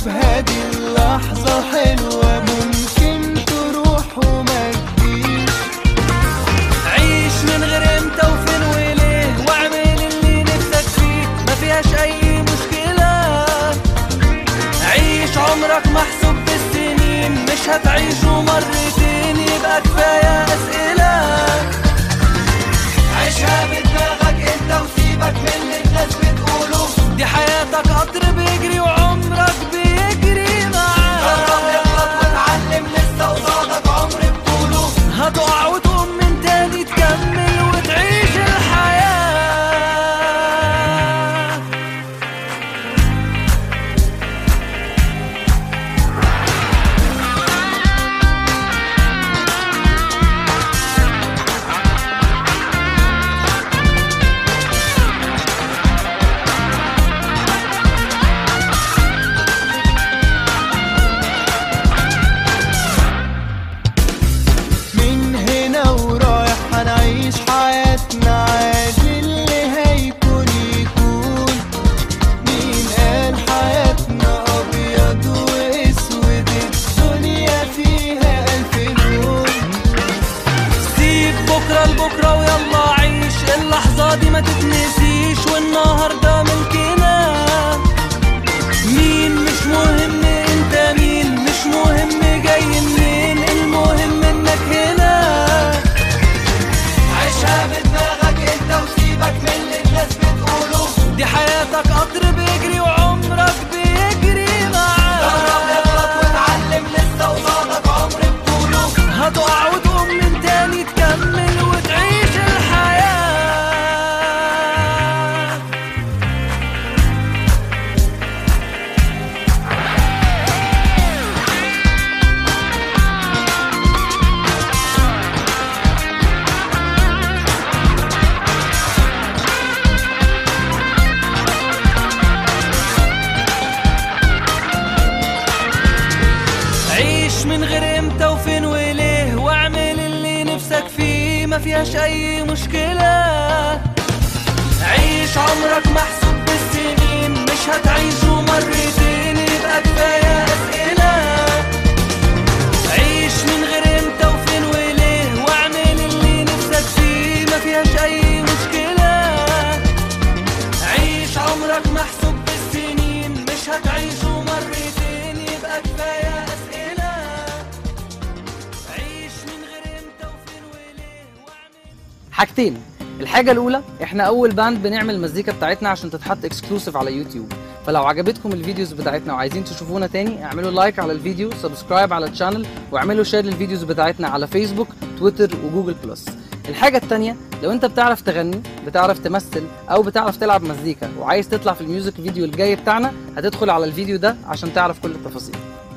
بهذه اللحظة حلوة ممكن تروح وما تجيش. عيش من غير امتى وفين وليه، واعمل اللي نفسك فيه ما فيهاش اي مشكلة. عيش عمرك محسوب بالسنين، مش هتعيشه مرتين يبقى كفاية اسئلة. عيشها بدماغك انت وسيبك من اللي الناس بتقوله، دي حياتك قطر بيجري وعمرك بيجري معاك. جرب اغلط واتعلم لسه قصادك عمر بطوله، هتقع وتقوم من تاني تكمل وتعيش الحياة. من هنا ورايح هنعيش حياتنا عادي، اللي هيكون يكون. مين قال حياتنا ابيض واسود، الدنيا فيها الف لون. سيب بكرة لبكرة ويلا عيش، اللحظة دي ما تتنسيش والنهاردة ملكنا. مين مش مهم انت مين، مش مهم جاي منين، المهم انك هنا. عيشها بدماغك انت وسيبك من اللي الناس بتقوله، دي حياتك قطر بيجري وعمرك بيجري جرب معاك. اغلط واتعلم لسه قصادك عمر بطوله، هتقع وتقوم من تاني تكمل وتعيش الحياة. عيش من غير امتى وفين وليه، واعمل اللي نفسك فيه ما فيهاش اي مشكلة. عيش عمرك محسوب بالسنين، مش هتعيشه مرتين يبقى كفاية اسئلة. عيش من غير امتى وفين وليه، واعمل اللي نفسك فيه ما فيهاش اي مشكلة. عيش عمرك محسوب بالسنين، مش هتعيشه مرتين يبقى كفاية اسئلة. عيش من غير امتى وفين وليه واعمل. حاجتين، الحاجة الأولى احنا أول باند بنعمل المزيكا بتاعتنا عشان تتحط اكسكلوسيف على يوتيوب، فلو عجبتكم الفيديوز بتاعتنا وعايزين تشوفونا تاني اعملوا لايك على الفيديو، سبسكرايب على الشانل، واعملوا شير للفيديوز بتاعتنا على فيسبوك تويتر وجوجل بلس. الحاجة التانية، لو انت بتعرف تغني، بتعرف تمثل او بتعرف تلعب مزيكا وعايز تطلع في الميوزك فيديو الجاي بتاعنا، هتدخل على الفيديو ده عشان تعرف كل التفاصيل.